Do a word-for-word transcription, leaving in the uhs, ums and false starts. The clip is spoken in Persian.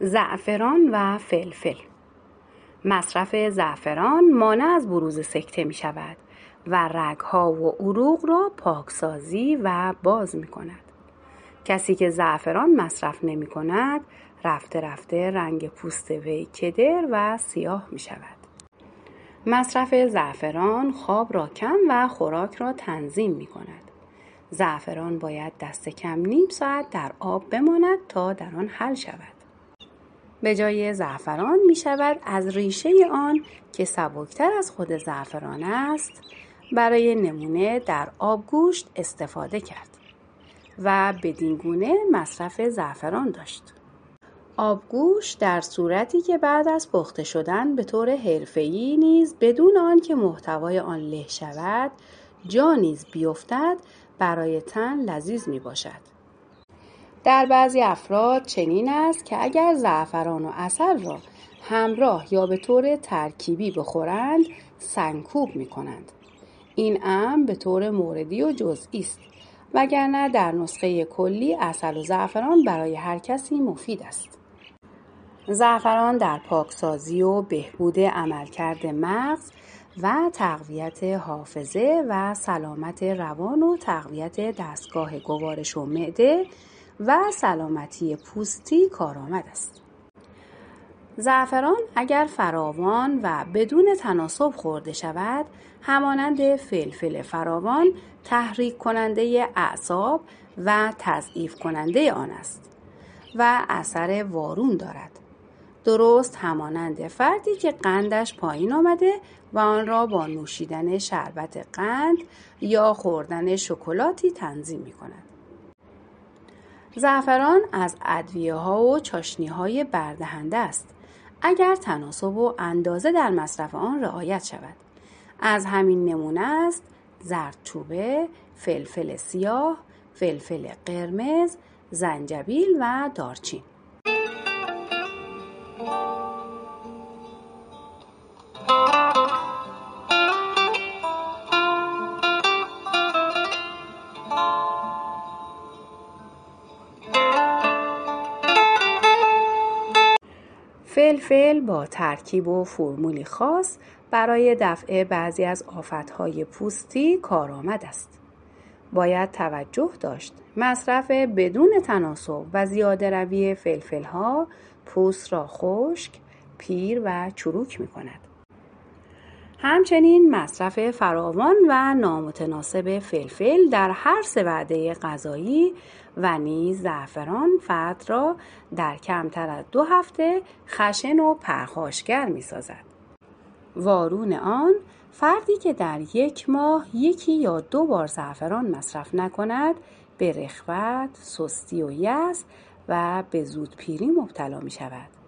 زعفران و فلفل. مصرف زعفران مانع از بروز سکته می شود و رگها و عروق را پاکسازی و باز می کند. کسی که زعفران مصرف نمی کند رفته رفته رنگ پوست وی کدر و سیاه می شود. مصرف زعفران خواب را کم و خوراک را تنظیم می کند. زعفران باید دست کم نیم ساعت در آب بماند تا در آن حل شود. به جای زعفران می شود از ریشه آن که سبکتر از خود زعفران است برای نمونه در آبگوشت استفاده کرد و بدین گونه مصرف زعفران داشت. آبگوشت در صورتی که بعد از پخته شدن به طور حرفه‌ای نیز بدون آن که محتوای آن له شود جا نیز بیفتد برای تن لذیذ می باشد. در بعضی افراد چنین است که اگر زعفران و عسل را همراه یا به طور ترکیبی بخورند سنکوب می کنند. این امر به طور موردی و جزئی است، وگرنه در نسخه کلی عسل و زعفران برای هر کسی مفید است. زعفران در پاکسازی و بهبود عملکرد مغز و تقویت حافظه و سلامت روان و تقویت دستگاه گوارش و معده و سلامتی پوستی کارآمد است. زعفران اگر فراوان و بدون تناسب خورده شود همانند فلفل فراوان تحریک کننده اعصاب و تضعیف کننده آن است و اثر وارون دارد. درست همانند فردی که قندش پایین آمده و آن را با نوشیدن شربت قند یا خوردن شکلاتی تنظیم می کند. زعفران از ادویه‌ها و چاشنی‌های بردهنده است اگر تناسب و اندازه در مصرف آن رعایت شود. از همین نمونه است زردچوبه، فلفل سیاه، فلفل قرمز، زنجبیل و دارچین. فلفل با ترکیب و فرمولی خاص برای دفع بعضی از آفتهای پوستی کارآمد است. باید توجه داشت مصرف بدون تناسب و زیاده روی فلفل‌ها پوست را خشک، پیر و چروک می کند. همچنین مصرف فراوان و نامتناسب فلفل در هر سه وعده غذایی و نیز زعفران فرد را در کمتر از دو هفته خشن و پرخاشگر می سازد. وارون آن فردی که در یک ماه یکی یا دو بار زعفران مصرف نکند به رخوت، سستی و یأس و به زودپیری مبتلا می شود.